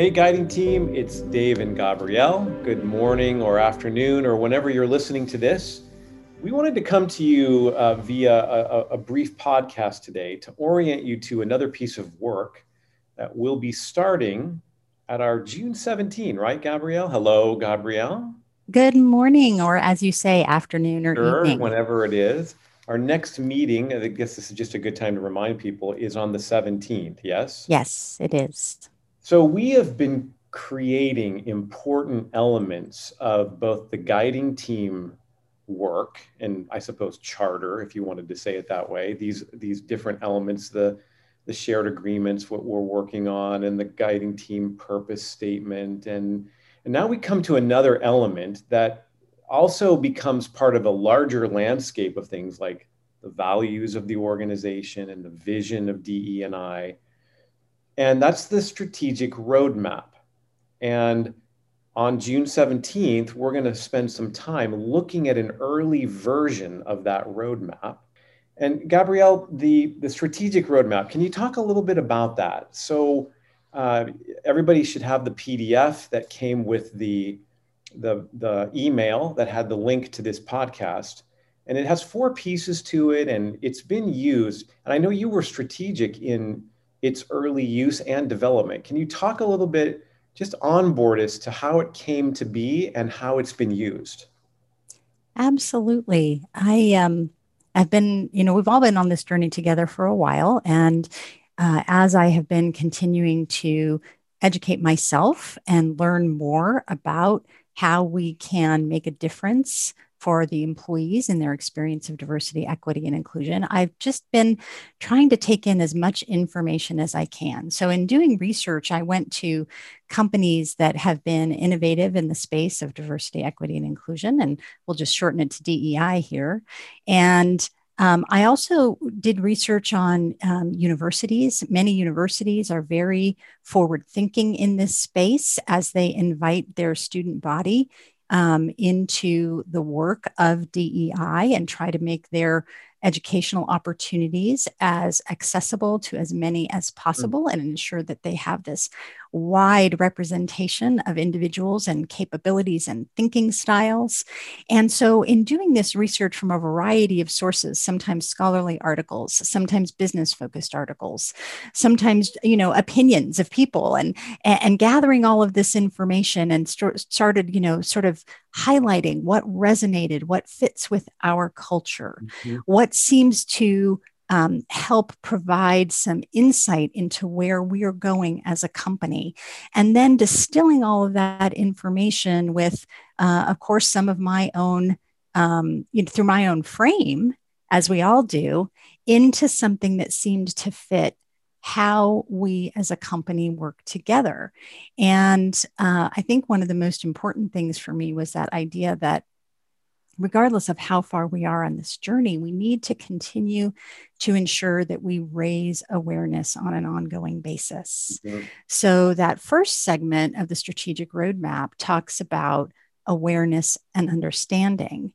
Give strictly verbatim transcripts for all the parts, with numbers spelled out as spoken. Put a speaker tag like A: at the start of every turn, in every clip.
A: Hey Guiding Team, it's Dave and Gabrielle. Good morning or afternoon or whenever you're listening to this. We wanted to come to you uh, via a, a brief podcast today to orient you to another piece of work that will be starting at our June seventeenth, right, Gabrielle? Hello, Gabrielle.
B: Good morning, or as you say, afternoon or
A: Sure,
B: evening.
A: whenever it is. Our next meeting, I guess this is just a good time to remind people, is on the seventeenth, yes?
B: Yes, it is.
A: So we have been creating important elements of both the guiding team work and I suppose charter, if you wanted to say it that way, these these different elements, the the shared agreements, what we're working on, and the guiding team purpose statement. And, and now we come to another element that also becomes part of a larger landscape of things like the values of the organization and the vision of D E and I, and that's the strategic roadmap. And on June seventeenth, we're going to spend some time looking at an early version of that roadmap. And Gabrielle, the, the strategic roadmap, can you talk a little bit about that? So uh, everybody should have the P D F that came with the, the, the email that had the link to this podcast. And it has four pieces to it, and it's been used. And I know you were strategic in its early use and development. Can you talk a little bit, just on board as to how it came to be and how it's been used?
B: Absolutely. I um I've been, you know, we've all been on this journey together for a while. And uh, as I have been continuing to educate myself and learn more about how we can make a difference for the employees in their experience of diversity, equity, and inclusion, I've just been trying to take in as much information as I can. So, in doing research, I went to companies that have been innovative in the space of diversity, equity, and inclusion, and we'll just shorten it to D E I here. And um, I also did research on um, universities. Many universities are very forward thinking in this space as they invite their student body um, into the work of D E I and try to make their educational opportunities as accessible to as many as possible and ensure that they have this wide representation of individuals and capabilities and thinking styles. And so, in doing this research from a variety of sources, sometimes scholarly articles, sometimes business focused articles, sometimes, you know, opinions of people, and, and gathering all of this information and st- started, you know, sort of highlighting what resonated, what fits with our culture,
A: Mhm.
B: what seems to um, help provide some insight into where we are going as a company. And then distilling all of that information with, uh, of course, some of my own, um, you know, through my own frame, as we all do, into something that seemed to fit how we as a company work together. And uh, I think one of the most important things for me was that idea that regardless of how far we are on this journey, we need to continue to ensure that we raise awareness on an ongoing basis.
A: Mhm.
B: So, that first segment of the strategic roadmap talks about awareness and understanding.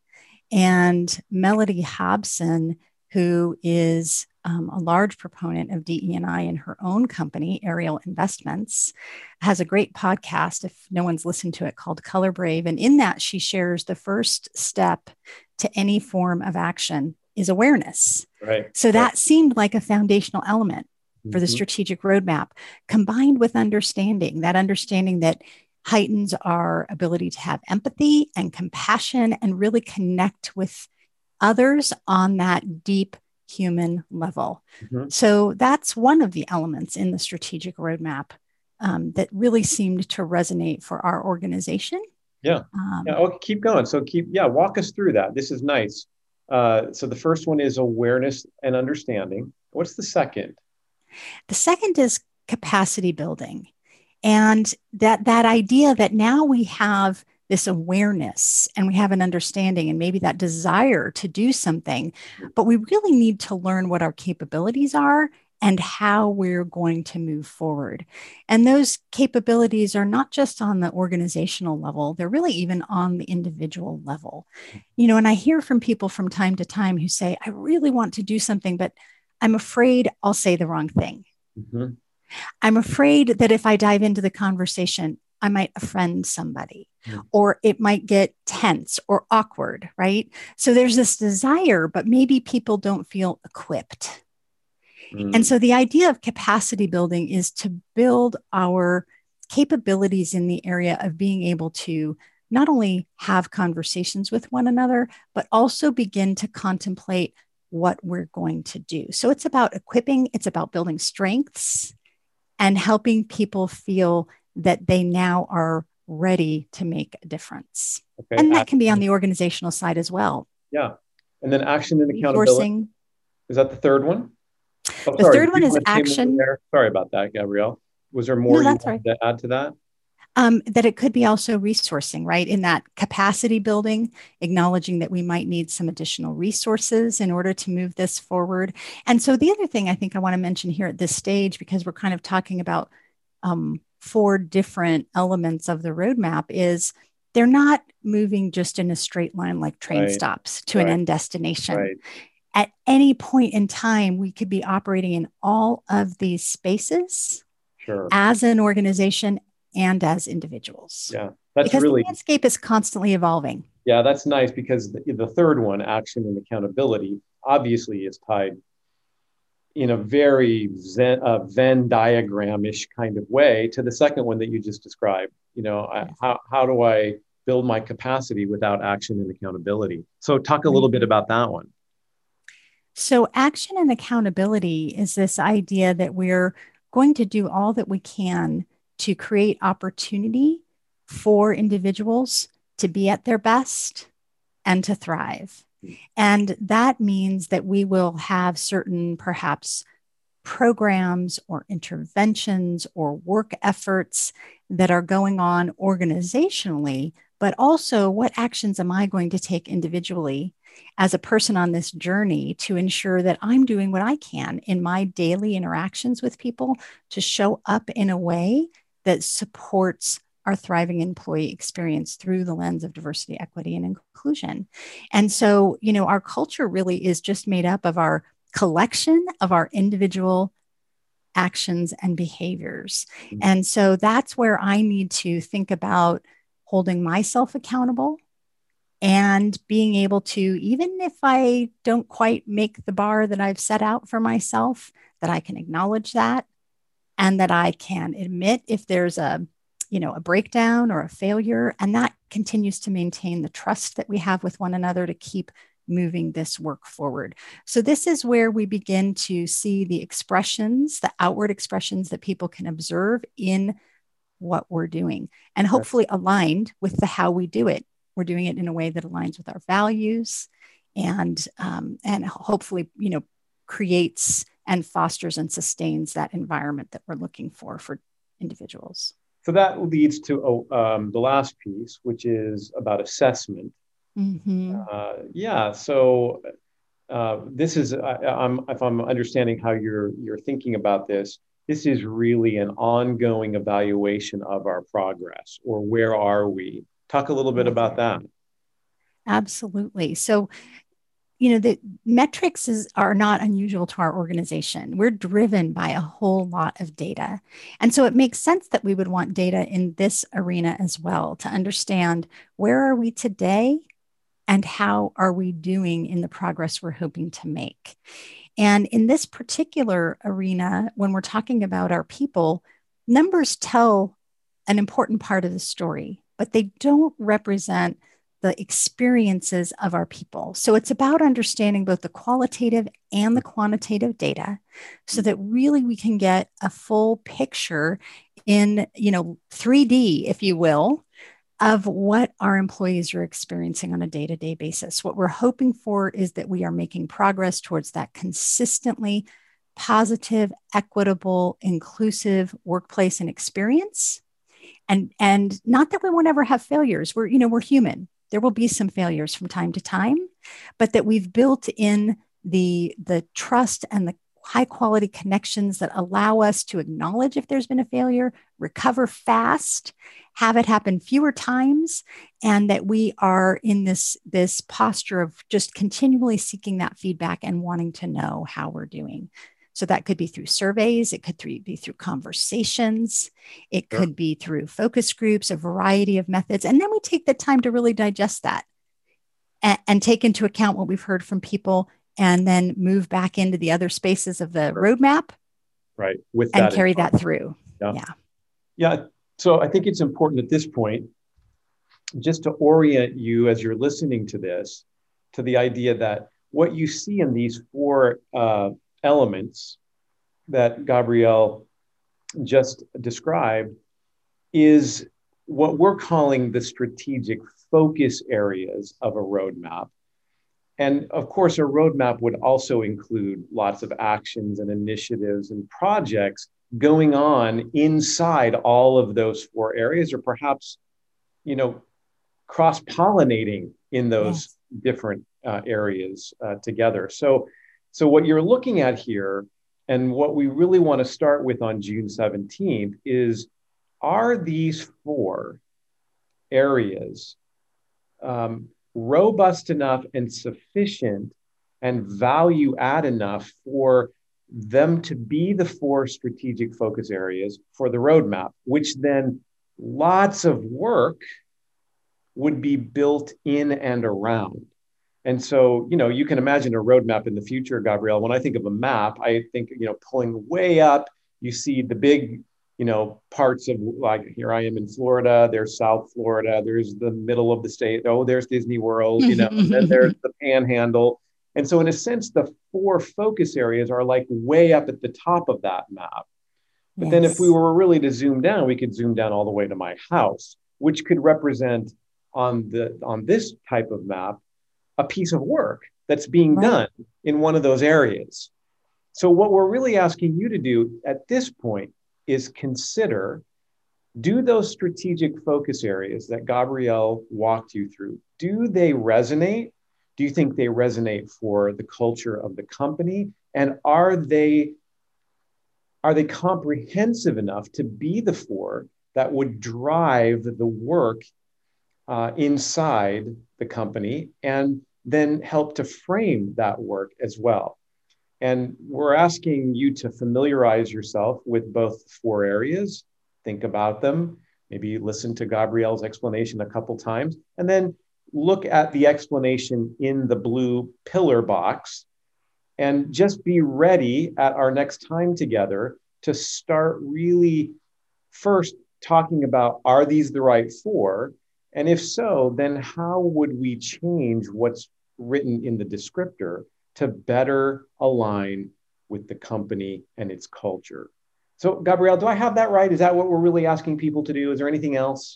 B: And Melody Hobson, who is um, a large proponent of D E and I in her own company, Ariel Investments, has a great podcast, if no one's listened to it, called Color Brave. And in that, she shares the first step to any form of action is awareness.
A: Right,
B: So
A: right.
B: that seemed like a foundational element for the
A: Mhm.
B: strategic roadmap, combined with understanding, that understanding that heightens our ability to have empathy and compassion and really connect with others on that deep human level.
A: Mhm.
B: So that's one of the elements in the strategic roadmap um, that really seemed to resonate for our organization.
A: Yeah. Yeah.
B: Um,
A: Okay, keep going. So keep, yeah, walk us through that. This is nice. Uh, so the first one is awareness and understanding. What's the second?
B: the second is capacity building. And that that idea that now we have this awareness and we have an understanding and maybe that desire to do something, but we really need to learn what our capabilities are and how we're going to move forward. And those capabilities are not just on the organizational level, they're really even on the individual level. You know, and I hear from people from time to time who say, I really want to do something, but I'm afraid I'll say the wrong thing.
A: Mhm.
B: I'm afraid that if I dive into the conversation, I might offend somebody
A: Mm.
B: or it might get tense or awkward, right? So there's this desire, but maybe people don't feel equipped. And
A: Mm.
B: so the idea of capacity building is to build our capabilities in the area of being able to not only have conversations with one another, but also begin to contemplate what we're going to do. So it's about equipping, it's about building strengths and helping people feel that they now are ready to make a difference.
A: Okay.
B: And that can be on
A: Action.
B: the organizational side as well.
A: Yeah. And then action and accountability.
B: Resourcing.
A: Is that the third one? Oh,
B: The
A: sorry.
B: third
A: Did
B: one
A: you
B: is
A: want to say more
B: action.
A: there? Sorry about that, Gabrielle. Was there more
B: No,
A: you
B: that's right.
A: wanted to add to that?
B: Um, that it could be also resourcing, right? In that capacity building, acknowledging that we might need some additional resources in order to move this forward. And so the other thing I think I want to mention here at this stage, because we're kind of talking about um, four different elements of the roadmap, is they're not moving just in a straight line like train
A: Right.
B: stops to an
A: Right.
B: end destination.
A: Right.
B: At any point in time, we could be operating in all of these spaces
A: Sure.
B: as an organization and as individuals.
A: Yeah. That's
B: Because
A: really,
B: the landscape is constantly evolving.
A: yeah, that's nice because the, the third one, action and accountability, obviously is tied in a very Zen, uh, Venn diagram-ish kind of way to the second one that you just described. You know, I,
B: Yes.
A: how, how do I build my capacity without action and accountability? So talk a little bit about that one.
B: So, action and accountability is this idea that we're going to do all that we can to create opportunity for individuals to be at their best and to thrive. And that means that we will have certain, perhaps, programs or interventions or work efforts that are going on organizationally, but also what actions am I going to take individually as a person on this journey to ensure that I'm doing what I can in my daily interactions with people to show up in a way that supports our thriving employee experience through the lens of diversity, equity, and inclusion. And so, you know, our culture really is just made up of our collection of our individual actions and behaviors. And so that's where I need to think about holding myself accountable and being able to, even if I don't quite make the bar that I've set out for myself, that I can acknowledge that and that I can admit if there's a you know a breakdown or a failure, and that continues to maintain the trust that we have with one another to keep moving this work forward. So this is where we begin to see the expressions, the outward expressions that people can observe in what we're doing, and hopefully aligned with the how we do it. We're doing it in a way that aligns with our values, and um, and hopefully, you know, creates and fosters and sustains that environment that we're looking for for individuals.
A: So that leads to um, the last piece, which is about assessment.
B: Mm-hmm.
A: Uh, yeah. So uh, this is, I, I'm, if I'm understanding how you're you're thinking about this, this is really an ongoing evaluation of our progress, or where are we? Talk a little bit
B: Yes.
A: about that.
B: Absolutely. So, you know, the metrics is, are not unusual to our organization. We're driven by a whole lot of data. And so it makes sense that we would want data in this arena as well to understand where are we today and how are we doing in the progress we're hoping to make. And in this particular arena, when we're talking about our people, numbers tell an important part of the story, but they don't represent the experiences of our people. So it's about understanding both the qualitative and the quantitative data so that really we can get a full picture in, you know, three D, if you will, of what our employees are experiencing on a day-to-day basis. What we're hoping for is that we are making progress towards that consistently positive, equitable, inclusive workplace and experience. And, and not that we won't ever have failures. We're, you know, we're human. There will be some failures from time to time, but that we've built in the, the trust and the high quality connections that allow us to acknowledge if there's been a failure, recover fast, have it happen fewer times, and that we are in this, this posture of just continually seeking that feedback and wanting to know how we're doing. So that could be through surveys, it could be through conversations, it
A: Sure.
B: could be through focus groups, a variety of methods. And then we take the time to really digest that and, and take into account what we've heard from people and then move back into the other spaces of the
A: Sure.
B: roadmap.
A: Right. With
B: and
A: that
B: carry that through.
A: Yeah.
B: Yeah.
A: Yeah. So I think it's important at this point just to orient you as you're listening to this to the idea that what you see in these four uh, elements that Gabrielle just described is what we're calling the strategic focus areas of a roadmap. And of course, a roadmap would also include lots of actions and initiatives and projects going on inside all of those four areas, or perhaps, you know, cross-pollinating in those
B: Yes.
A: different uh, areas uh, together. So, so what you're looking at here, and what we really want to start with on June seventeenth is, are these four areas um, robust enough and sufficient and value add enough for them to be the four strategic focus areas for the roadmap, which then lots of work would be built in and around. And so, you know, you can imagine a roadmap in the future, Gabrielle. When I think of a map, I think, you know, pulling way up, you see the big, you know, parts of, like, here I am in Florida, there's South Florida, there's the middle of the state, oh, there's Disney World, you know, and then there's the Panhandle. And so in a sense, the four focus areas are like way up at the top of that map. But then if we
B: Yes.
A: were really to zoom down, we could zoom down all the way to my house, which could represent on the on this type of map a piece of work that's being
B: Right.
A: done in one of those areas. So what we're really asking you to do at this point is consider, do those strategic focus areas that Gabrielle walked you through, do they resonate? Do you think they resonate for the culture of the company? And are they are they comprehensive enough to be the four that would drive the work uh, inside the company and then help to frame that work as well? And we're asking you to familiarize yourself with both four areas, think about them, maybe listen to Gabrielle's explanation a couple times, and then look at the explanation in the blue pillar box and just be ready at our next time together to start really first talking about, are these the right four? And if so, then how would we change what's written in the descriptor to better align with the company and its culture? So, Gabrielle, do I have that right? Is that what we're really asking people to do? Is there anything else?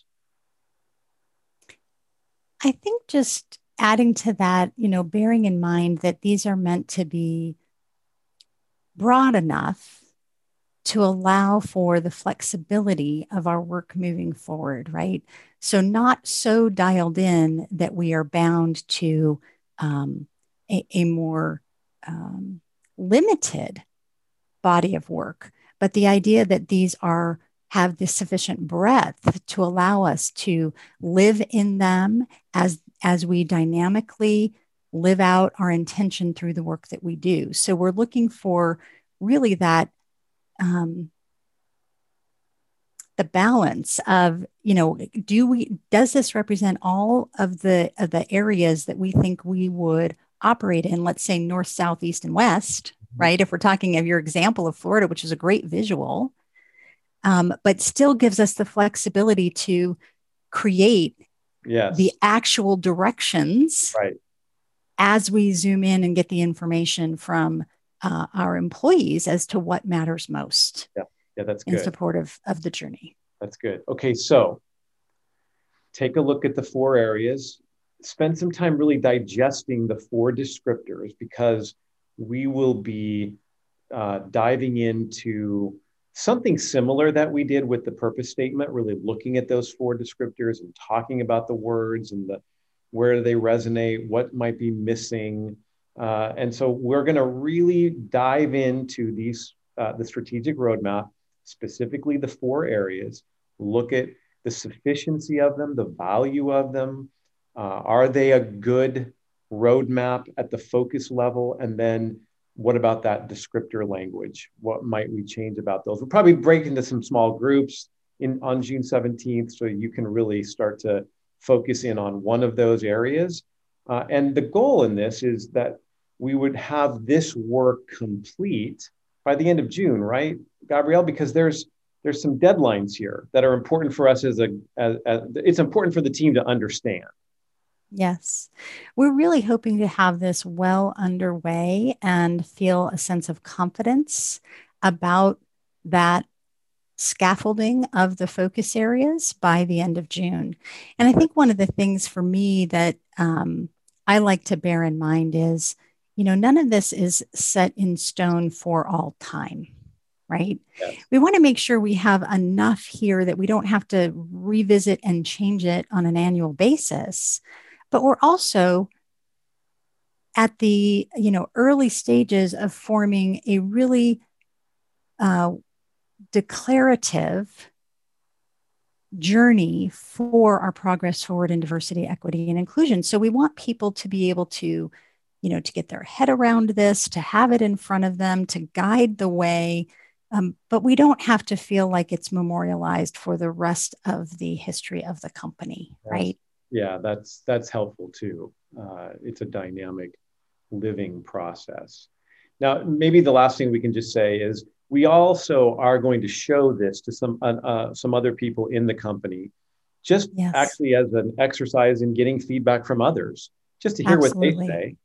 B: I think just adding to that, you know, bearing in mind that these are meant to be broad enough to allow for the flexibility of our work moving forward, right? So, not so dialed in that we are bound to um, a, a more um, limited body of work, but the idea that these are have this sufficient breadth to allow us to live in them as as we dynamically live out our intention through the work that we do. So we're looking for really that um, the balance of, you know, do we does this represent all of the of the areas that we think we would operate in, let's say north, south, east, and west, right? If we're talking of your example of Florida, which is a great visual, um, but still gives us the flexibility to create
A: Yes.
B: the actual directions
A: Right.
B: as we zoom in and get the information from uh, our employees as to what matters most.
A: Yeah. Yeah, that's
B: in
A: good.
B: support of, of the journey.
A: That's good. Okay, so take a look at the four areas. Spend some time really digesting the four descriptors, because we will be uh, diving into something similar that we did with the purpose statement, really looking at those four descriptors and talking about the words and the where they resonate, what might be missing. Uh, and so we're going to really dive into these, uh, the strategic roadmap, specifically the four areas, look at the sufficiency of them, the value of them. Uh, are they a good roadmap at the focus level? And then what about that descriptor language? What might we change about those? We'll probably break into some small groups in on June seventeenth, so you can really start to focus in on one of those areas. Uh, and the goal in this is that we would have this work complete by the end of June, right, Gabrielle? Because there's there's some deadlines here that are important for us as a, as, as it's important for the team to understand.
B: Yes. We're really hoping to have this well underway and feel a sense of confidence about that scaffolding of the focus areas by the end of June. And I think one of the things for me that um, I like to bear in mind is, you know, none of this is set in stone for all time, right?
A: Yes.
B: We want to make sure we have enough here that we don't have to revisit and change it on an annual basis. But we're also at the, you know, early stages of forming a really uh, declarative journey for our progress forward in diversity, equity, and inclusion. So we want people to be able to, you know, to get their head around this, to have it in front of them, to guide the way. Um, but we don't have to feel like it's memorialized for the rest of the history of the company,
A: Yes.
B: right?
A: Yeah, that's that's helpful too. Uh, it's a dynamic, living process. Now, maybe the last thing we can just say is we also are going to show this to some uh, uh, some other people in the company, just
B: Yes.
A: actually as an exercise in getting feedback from others, just to hear
B: Absolutely.
A: what they say,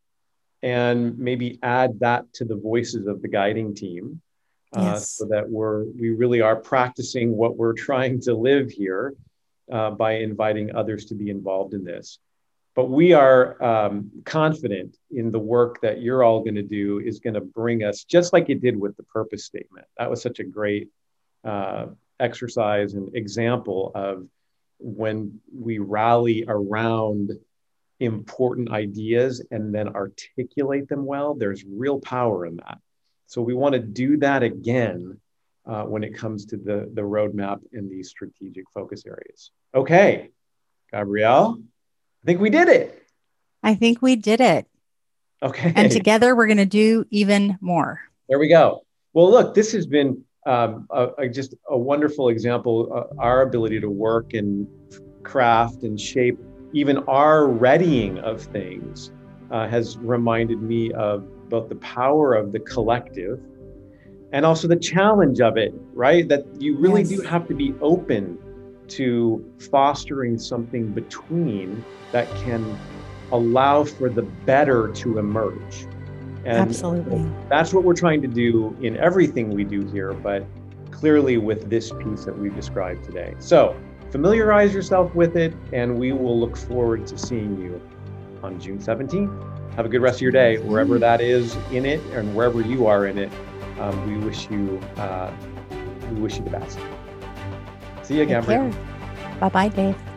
A: and maybe add that to the voices of the guiding team, uh,
B: Yes.
A: so that we're we really are practicing what we're trying to live here. Uh, by inviting others to be involved in this. But we are um, confident in the work that you're all going to do is going to bring us, just like it did with the purpose statement. That was such a great uh, exercise and example of when we rally around important ideas and then articulate them well, there's real power in that. So we want to do that again Uh, when it comes to the, the roadmap and these strategic focus areas. Okay, Gabrielle, I think we did it.
B: I think we did it.
A: Okay.
B: And together we're going to do even more.
A: There we go. Well, look, this has been um, a, a, just a wonderful example of our ability to work and craft and shape even our readying of things uh, has reminded me of both the power of the collective and also the challenge of it, right? That you really
B: Yes.
A: do have to be open to fostering something between that can allow for the better to emerge. And
B: Absolutely.
A: that's what we're trying to do in everything we do here, but clearly with this piece that we've described today. So familiarize yourself with it, and we will look forward to seeing you on June seventeenth. Have a good rest of your day, wherever that is in it and wherever you are in it. Um, we wish you uh, we wish you the best. See you again.
B: Bye bye, Dave.